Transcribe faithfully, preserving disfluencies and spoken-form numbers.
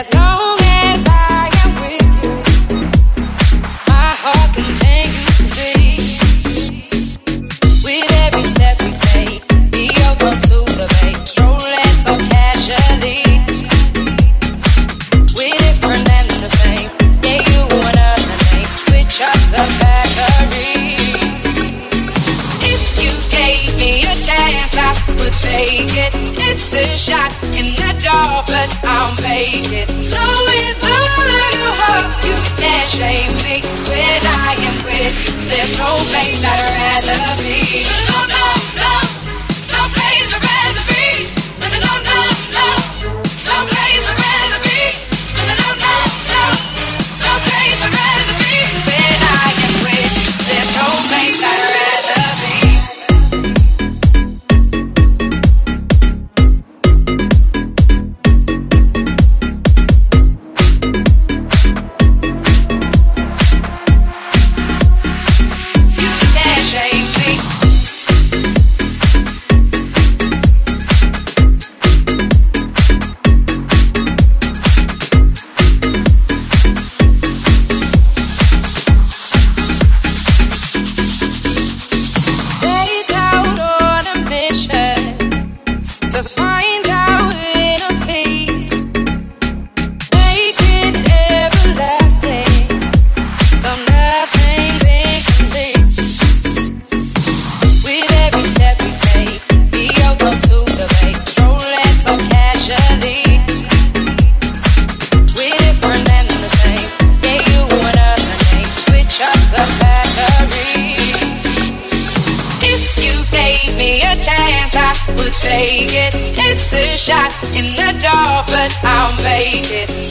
As long as I am with you, my heart continues to beat. With every step we take, the auto to the bay, strolling so casually. We're different and the same, yeah, you and us and me. Switch up the battery. If you gave me a chance, I would take it. It's a shot in the dark, but I'll make it. Knowing that you hope you can't shame me. When I am with you, there's no place I'd rather be. No, no, no, no place I'd rather be. No, no, no, no, no, no place I'd rather be. No, no, no, no, no, no place I'd rather be. When I am with you, there's no place I'd rather be. To find out it'll be, make it everlasting, so nothing's incomplete. With every step we take, the auto to the bay, strolling so casually. We're different and the same, yeah, you and us and me. Switch up the battery. If you gave me a chance, I would take it. It's a shot in the dark, but I'll make it.